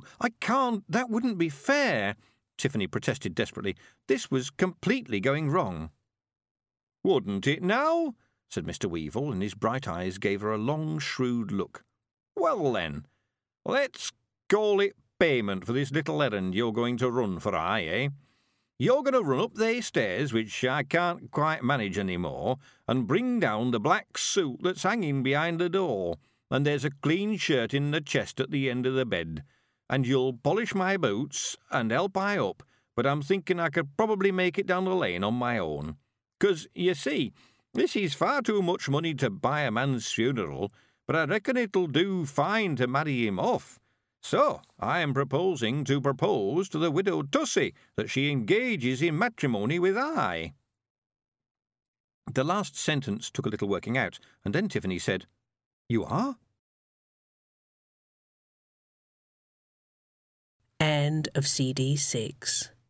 I can't. That wouldn't be fair, Tiffany protested desperately. This was completely going wrong. Wouldn't it now? Said Mr. Weevil, and his bright eyes gave her a long, shrewd look. Well, then, let's call it payment for this little errand you're going to run for I, eh? You're going to run up they stairs, which I can't quite manage any more, and bring down the black suit that's hanging behind the door, and there's a clean shirt in the chest at the end of the bed, and you'll polish my boots and help I up, but I'm thinking I could probably make it down the lane on my own. 'Cause, you see, this is far too much money to buy a man's funeral, but I reckon it'll do fine to marry him off. So I am proposing to propose to the widow Tussey that she engages in matrimony with I. The last sentence took a little working out, and then Tiffany said, You are? End of CD 6.